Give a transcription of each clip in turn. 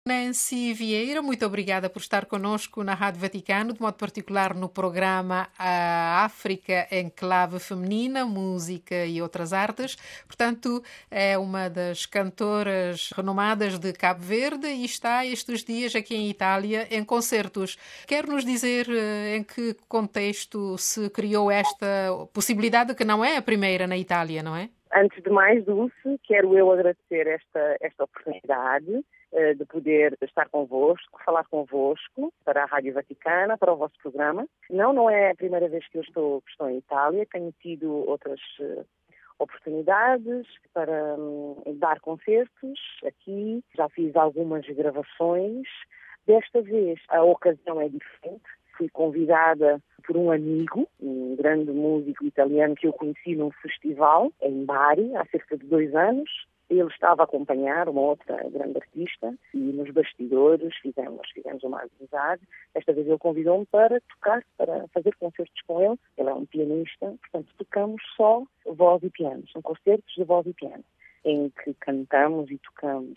Nancy Vieira, muito obrigada por estar conosco na Rádio Vaticano, de modo particular no programa A África em Clave Feminina, Música e Outras Artes. Portanto, é uma das cantoras renomadas de Cabo Verde e está estes dias aqui em Itália em concertos. Quer nos dizer em que contexto se criou esta possibilidade, que não é a primeira na Itália, não é? Antes de mais, Dulce, quero eu agradecer esta oportunidade de poder estar convosco, falar convosco para a Rádio Vaticana, para o vosso programa. Não é a primeira vez que eu estou em Itália, tenho tido outras oportunidades para dar concertos aqui, já fiz algumas gravações. Desta vez a ocasião é diferente. Fui convidada por um amigo, um grande músico italiano que eu conheci num festival em Bari há cerca de 2 anos. Ele estava a acompanhar uma outra grande artista e nos bastidores fizemos uma amizade. Esta vez ele convidou-me para tocar, para fazer concertos com ele. Ele é um pianista, portanto tocamos só voz e piano. São concertos de voz e piano, em que cantamos e tocamos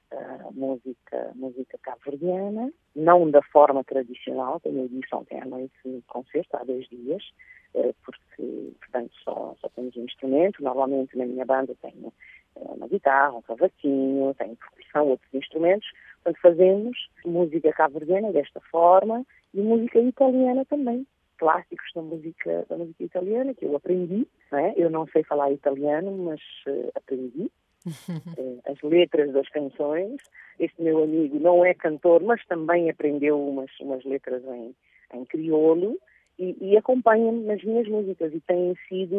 música cabo-verdiana, não da forma tradicional, como eu disse ontem à noite no concerto, há 2 dias, porque, portanto, só temos um instrumento. Normalmente na minha banda tenho uma guitarra, um cavaquinho, tenho percussão, outros instrumentos. Portanto, fazemos música cabo-verdiana desta forma e música italiana também. Clássicos da música italiana, que eu aprendi, não é? Eu não sei falar italiano, mas aprendi. As letras das canções. Este meu amigo não é cantor, mas também aprendeu umas letras em crioulo e acompanha-me nas minhas músicas e têm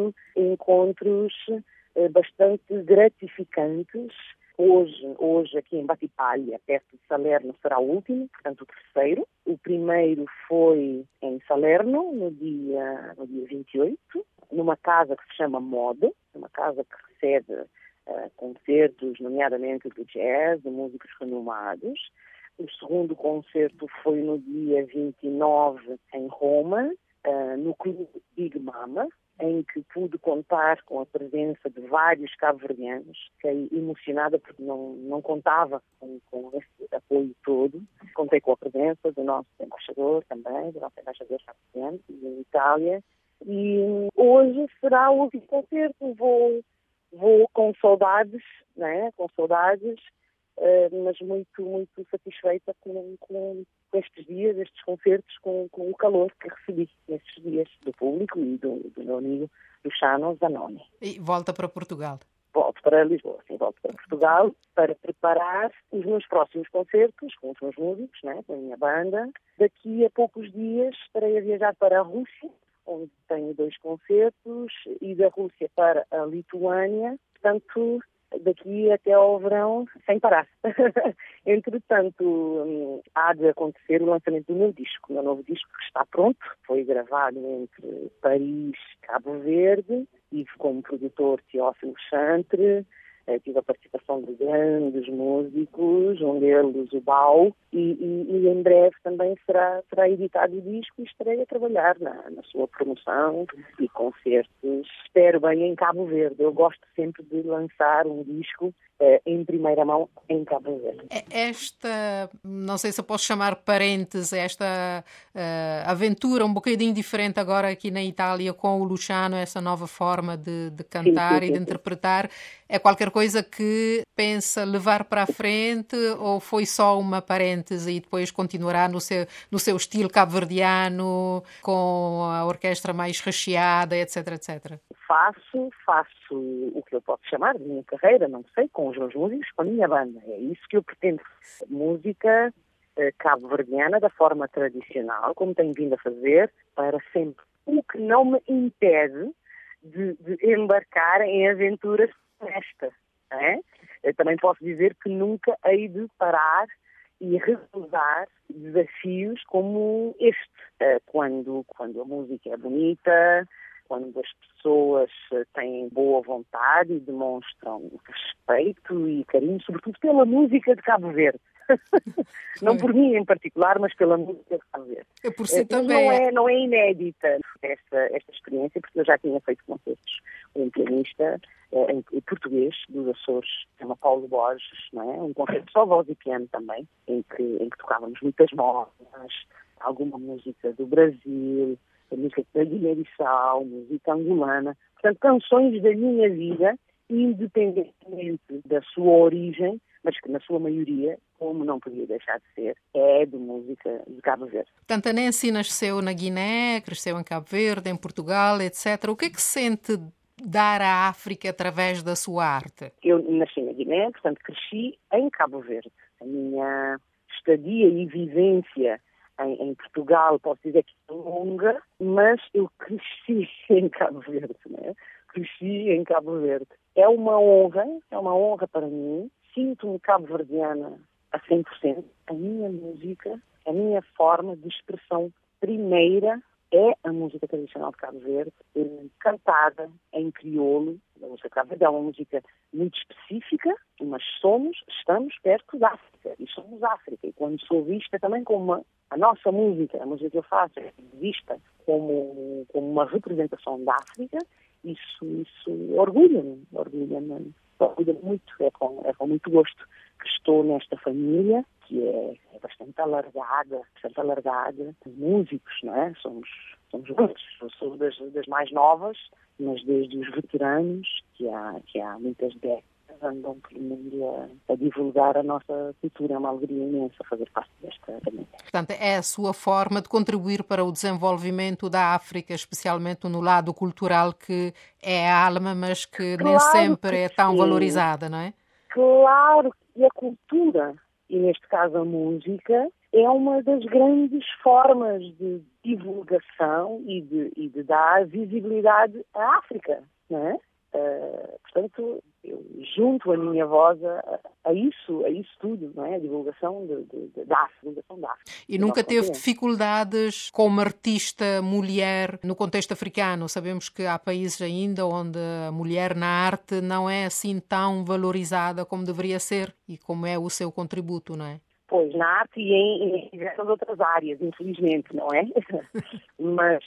sido bastante gratificantes. Hoje aqui em Battipaglia, perto de Salerno, será o último, portanto o terceiro. O primeiro foi em Salerno, no dia 28, numa casa que se chama Mode, uma casa que recebe concertos, nomeadamente de jazz, de músicos renomados. O segundo concerto foi no dia 29 em Roma, no Clube Big Mama, em que pude contar com a presença de vários cabo-verdianos. Fiquei emocionada porque não contava com esse apoio todo. Contei com a presença do nosso embaixador também, do nosso embaixador cabo-verdiano em Itália. E hoje será o último concerto. Vou com saudades, né? Com saudades, mas muito satisfeita com estes dias, estes concertos, com o calor que recebi nestes dias do público e do meu amigo Luciano Zanoni. E volta para Portugal. Volto para Lisboa, sim, volto para Portugal para preparar os meus próximos concertos com os meus músicos, né? Com a minha banda. Daqui a poucos dias estarei a viajar para a Rússia, onde tenho 2 concertos, e da Rússia para a Lituânia, portanto, daqui até ao verão, sem parar. Entretanto, há de acontecer o lançamento do meu disco, o meu novo disco que está pronto, foi gravado entre Paris e Cabo Verde, tive como produtor Teófilo Chantre, tive a participação de grandes músicos, um deles o Bau, e em breve também será editado o disco e estarei a trabalhar na sua promoção e concertos. Espero bem em Cabo Verde. Eu gosto sempre de lançar um disco em primeira mão em Cabo Verde. Esta, não sei se eu posso chamar parêntese, esta aventura um bocadinho diferente agora aqui na Itália com o Luciano, essa nova forma de cantar Sim. e de interpretar, é qualquer coisa que pensa levar para a frente ou foi só uma parêntese e depois continuará no seu estilo cabo-verdiano, com a orquestra mais recheada, etc, etc? Faço o que eu posso chamar de minha carreira, não sei, com os meus músicos, com a minha banda. É isso que eu pretendo. Música cabo-verdiana da forma tradicional, como tenho vindo a fazer, para sempre. O que não me impede de embarcar em aventuras como esta. Não é? Eu também posso dizer que nunca hei de parar e recusar desafios como este. Quando a música é bonita, quando as pessoas têm boa vontade e demonstram respeito e carinho, sobretudo pela música de Cabo Verde. Não por mim em particular, mas pela música de Cabo Verde. Por si também. Não é inédita esta experiência, porque eu já tinha feito concertos um pianista em português dos Açores, que se chama Paulo Borges, não é? Um concerto só voz e piano também, em que tocávamos muitas modas, alguma música do Brasil, música da Guiné-Bissau, música angolana, portanto, canções da minha vida, independentemente da sua origem, mas que na sua maioria, como não podia deixar de ser, é de música de Cabo Verde. Portanto, a Nancy nasceu na Guiné, cresceu em Cabo Verde, em Portugal, etc. O que é que sente dar à África através da sua arte? Eu nasci na Guiné, portanto, cresci em Cabo Verde. A minha estadia e vivência em Portugal, posso dizer que é longa, mas eu cresci em Cabo Verde, né? Cresci em Cabo Verde. É uma honra para mim. Sinto-me cabo-verdiana a 100%. A minha música, a minha forma de expressão primeira é a música tradicional de Cabo Verde, cantada em crioulo. A música de Cabo Verde é uma música muito específica, mas estamos perto da África, e somos África. E quando sou vista também como a nossa música, a música que eu faço, é vista como uma representação da África, isso orgulha-me muito, é com muito gosto que estou nesta família, que é bastante alargada, músicos, não é? Somos muitos, eu sou das mais novas, mas desde os veteranos, que há muitas décadas, andam pelo mundo a divulgar a nossa cultura. É uma alegria imensa fazer parte desta família. Portanto, é a sua forma de contribuir para o desenvolvimento da África, especialmente no lado cultural, que é a alma, mas que nem sempre é tão valorizada, não é? Claro, e a cultura, e neste caso a música, é uma das grandes formas de divulgação e de dar visibilidade à África, não é? Portanto, eu junto a minha voz a isso tudo, não é? A divulgação da África. E nunca teve dificuldades como artista mulher no contexto africano? Sabemos que há países ainda onde a mulher na arte não é assim tão valorizada como deveria ser e como é o seu contributo, não é? Pois, na arte e em diversas outras áreas, infelizmente, não é? Mas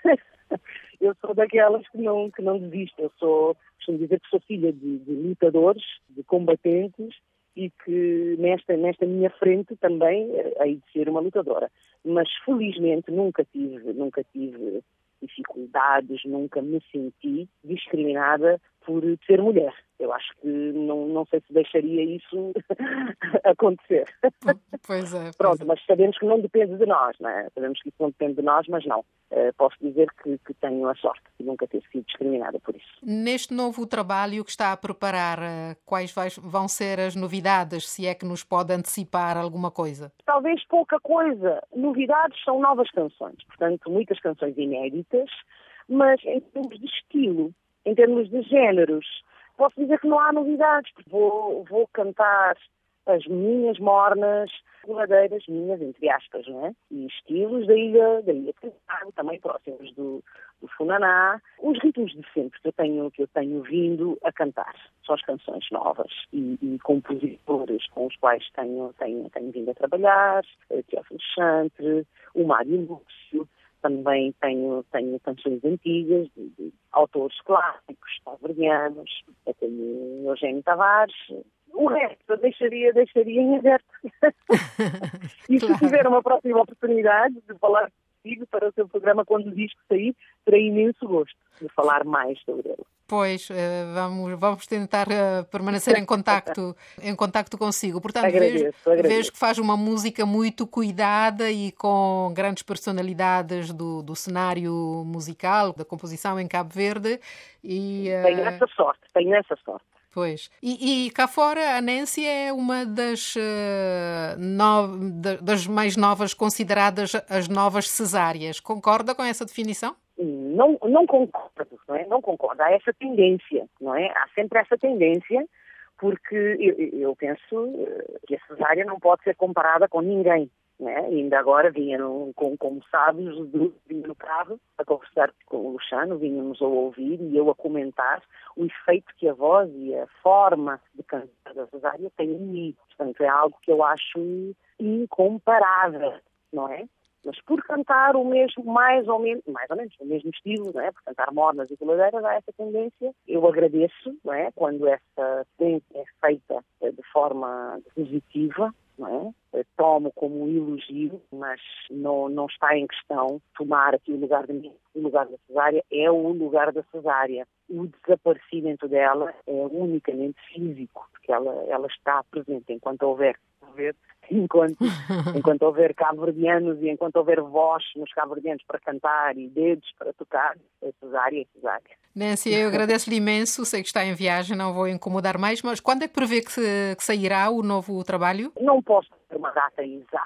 eu sou daquelas que não desistem. Costumo dizer que sou filha de lutadores, de combatentes, e que nesta minha frente também hei de ser uma lutadora. Mas felizmente nunca tive dificuldades, nunca me senti discriminada por ser mulher. Eu acho que não sei se deixaria isso acontecer. Pois é. Pronto, mas sabemos que não depende de nós, não é? Sabemos que isso não depende de nós, mas não. Posso dizer que tenho a sorte de nunca ter sido discriminada por isso. Neste novo trabalho que está a preparar, quais vão ser as novidades, se é que nos pode antecipar alguma coisa? Talvez pouca coisa. Novidades são novas canções, portanto, muitas canções inéditas, mas em termos de estilo, em termos de géneros, posso dizer que não há novidades, porque vou cantar as minhas mornas, verdadeiras minhas, entre aspas, não é? E estilos da ilha de Cabo, também próximos do Funaná. Os ritmos de sempre que eu tenho vindo a cantar. São as canções novas e compositores com os quais tenho vindo a trabalhar, Teófilo Chantre, o Mário Lúcio. Também tenho canções antigas de autores clássicos, cabo-verdianos. Eu tenho Eugênio Tavares. O resto eu deixaria em aberto. E claro, se tiver uma próxima oportunidade de falar consigo para o seu programa quando o disco sair, terei imenso gosto de falar mais sobre ele. Pois, vamos tentar permanecer em contacto consigo. Portanto, agradeço. Vejo que faz uma música muito cuidada e com grandes personalidades do cenário musical, da composição em Cabo Verde. Tenho essa sorte. Pois. E cá fora, a Nancy é uma das mais novas, consideradas as novas cesáreas. Concorda com essa definição? Não concordo, não é? Não concordo. Há essa tendência, não é? Há sempre essa tendência, porque eu penso que a cesárea não pode ser comparada com ninguém. Né? Ainda agora como sabes, vinha no carro a conversar com o Luciano, vínhamos a ouvir e eu a comentar o efeito que a voz e a forma de cantar da cesárea tem em mim. Portanto, é algo que eu acho incomparável, não é? Mas por cantar o mesmo, mais ou menos o mesmo estilo, não é? Por cantar mornas e coladeiras, há essa tendência. Eu agradeço, não é? Quando essa tendência é feita de forma positiva, não é? Tomo como um elogio, mas não está em questão tomar aqui o lugar de mim. O lugar da cesárea é o lugar da cesárea. O desaparecimento dela é unicamente físico, porque ela está presente enquanto houver enquanto houver cabo-verdianos e enquanto houver voz nos cabo-verdianos para cantar e dedos para tocar, é cesárea. Nancy, eu agradeço-lhe imenso. Sei que está em viagem, não vou incomodar mais, mas quando é que prevê que sairá o novo trabalho? Não posso fazer uma data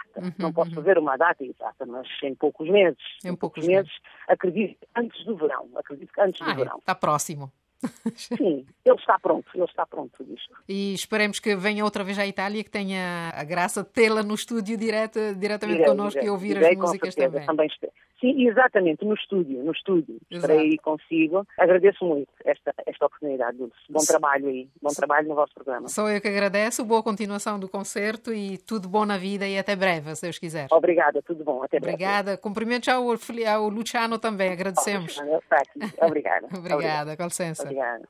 exata, mas em poucos meses. Em poucos meses. Acredito que antes do verão. Está próximo. Sim, ele está pronto o disco. E esperemos que venha outra vez à Itália, que tenha a graça de tê-la no estúdio diretamente connosco e ouvir as músicas também. Sim, exatamente, no estúdio. Estarei consigo. Agradeço muito esta oportunidade, Dulce. Bom trabalho aí, bom trabalho no vosso programa. Sou eu que agradeço, boa continuação do concerto e tudo bom na vida e até breve, se Deus quiser. Obrigada, tudo bom, até breve. Obrigada, cumprimentos ao Luciano também, agradecemos. Está aqui. Obrigada. Obrigada, com licença. Obrigada.